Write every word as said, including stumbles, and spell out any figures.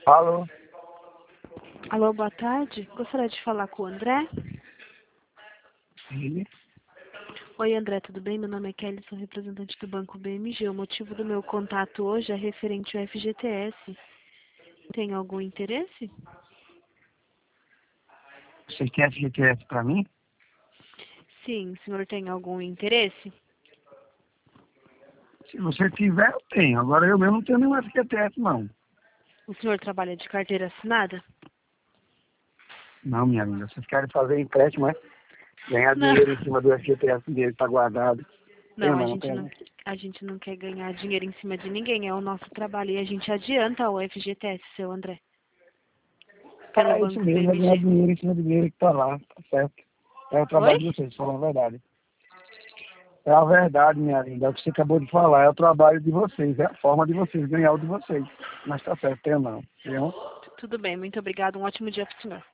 Alô? Alô, boa tarde. Gostaria de falar com o André. Sim. Oi, André, tudo bem? Meu nome é Kelly, sou representante do Banco B M G. O motivo do meu contato hoje é referente ao F G T S. Tem algum interesse? Você quer F G T S para mim? Sim, o senhor tem algum interesse? Se você tiver, eu tenho. Agora eu mesmo não tenho nenhum F G T S, não. O senhor trabalha de carteira assinada? Não, minha linda. Vocês querem fazer empréstimo, é? Ganhar Não. dinheiro em cima do F G T S dele, tá guardado. Não, Tenho a não, gente tenho não, não. a gente não quer ganhar dinheiro em cima de ninguém. É o nosso trabalho e a gente adianta o F G T S, seu André. Pelo É isso Banco mesmo, é ganhar B M G. dinheiro em cima do dinheiro que tá lá, tá certo? É o Oi? trabalho de vocês, falando a verdade. É a verdade, minha linda. É o que você acabou de falar, é o trabalho de vocês, é a forma de vocês ganhar o de vocês. Mas tá certo, tenho não. Tenho. Tudo bem, muito obrigada. Um ótimo dia para o senhor.